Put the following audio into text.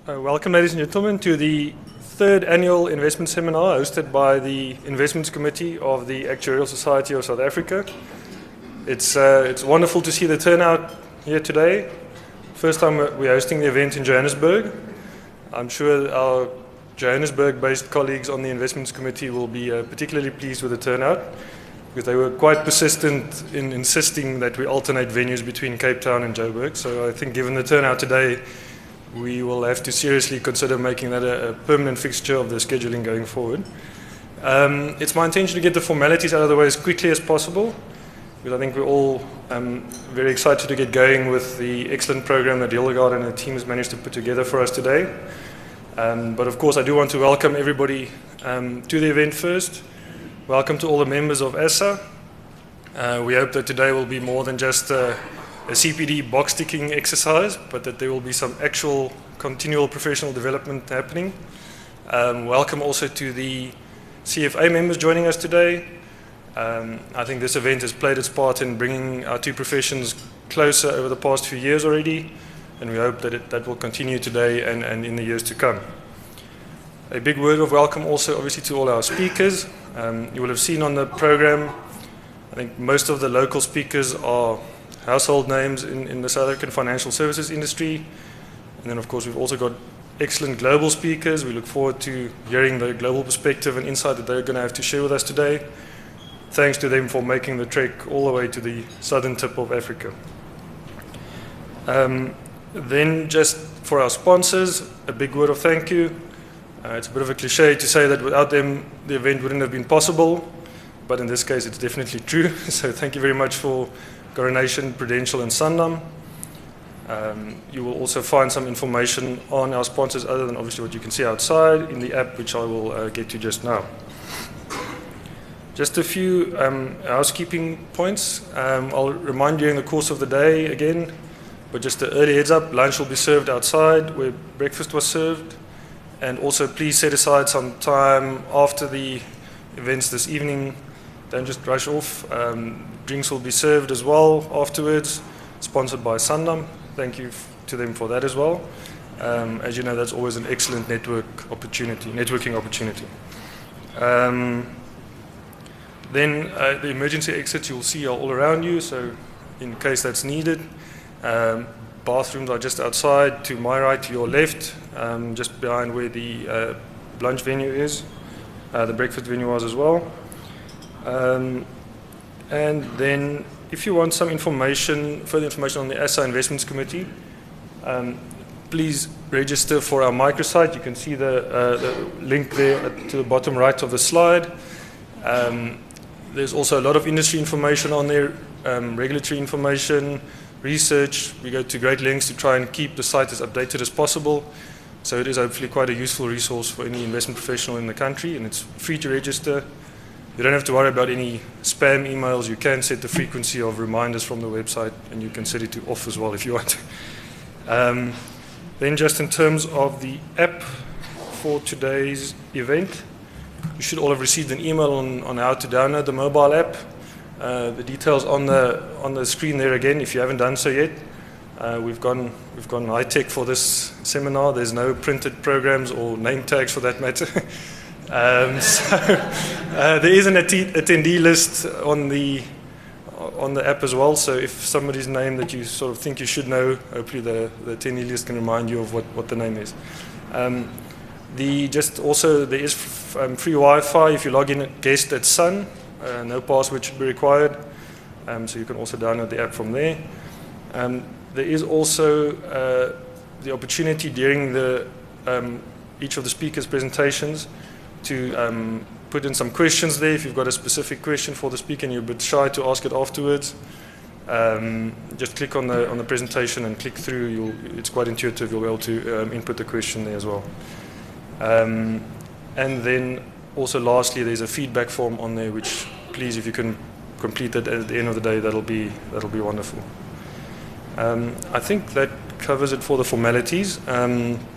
Welcome, ladies and gentlemen, to the third annual investment seminar hosted by the Investments Committee of the Actuarial Society of South Africa. It's wonderful to see the turnout here today. First time we're hosting the event in Johannesburg. I'm sure our Johannesburg-based colleagues on the Investments Committee will be particularly pleased with the turnout, because they were quite persistent in insisting that we alternate venues between Cape Town and Joburg. So I think given the turnout today, we will have to seriously consider making that a permanent fixture of the scheduling going forward. It's my intention to get the formalities out of the way as quickly as possible, because I think we're all very excited to get going with the excellent program that Hildegard and her team has managed to put together for us today. But of course, I do want to welcome everybody to the event first. Welcome to all the members of ASSA. We hope that today will be more than just a CPD box ticking exercise, but that there will be some actual continual professional development happening. Welcome also to the CFA members joining us today. I think this event has played its part in bringing our two professions closer over the past few years already, and we hope that that will continue today and in the years to come. A big word of welcome also obviously to all our speakers. You will have seen on the program, I think most of the local speakers are household names in the South African financial services industry. And then of course we've also got excellent global speakers. We look forward to hearing the global perspective and insight that they're going to have to share with us today. Thanks to them for making the trek all the way to the southern tip of Africa. Then just for our sponsors, a big word of thank you. It's a bit of a cliche to say that without them the event wouldn't have been possible, but in this case it's definitely true. So thank you very much for Coronation, Prudential and Sanlam. You will also find some information on our sponsors other than obviously what you can see outside in the app, which I will get to just now. Just a few housekeeping points. I'll remind you in the course of the day again, but just an early heads up, lunch will be served outside where breakfast was served. And also please set aside some time after the events this evening. Don't just rush off. Drinks will be served as well afterwards, sponsored by Sanlam. Thank you to them for that as well. As you know, that's always an excellent networking opportunity. Then the emergency exits you'll see are all around you, so in case that's needed. Bathrooms are just outside, to my right, to your left, just behind where the lunch venue is. The breakfast venue was as well. And then if you want some information, further information on the ASSA Investments Committee, please register for our microsite. You can see the link there to the bottom right of the slide. There's also a lot of industry information on there, regulatory information, research. We go to great lengths to try and keep the site as updated as possible. So it is hopefully quite a useful resource for any investment professional in the country, and it's free to register. You don't have to worry about any spam emails. You can set the frequency of reminders from the website, and you can set it to off as well if you want. Then just in terms of the app for today's event, you should all have received an email on how to download the mobile app. The details on the screen there again, if you haven't done so yet. We've gone high tech for this seminar. There's no printed programs or name tags for that matter. There is an attendee list on the app as well. So if somebody's name that you sort of think you should know, hopefully the attendee list can remind you of what the name is. There is free Wi-Fi if you log in at guest at Sun. No password should be required, so you can also download the app from there. There is also the opportunity during each of the speakers' presentations to put in some questions there. If you've got a specific question for the speaker and you're a bit shy to ask it afterwards, just click on the presentation and click through. It's quite intuitive. You'll be able to input the question there as well. And then also lastly, there's a feedback form on there, which please, if you can complete it at the end of the day, that'll be wonderful. I think that covers it for the formalities.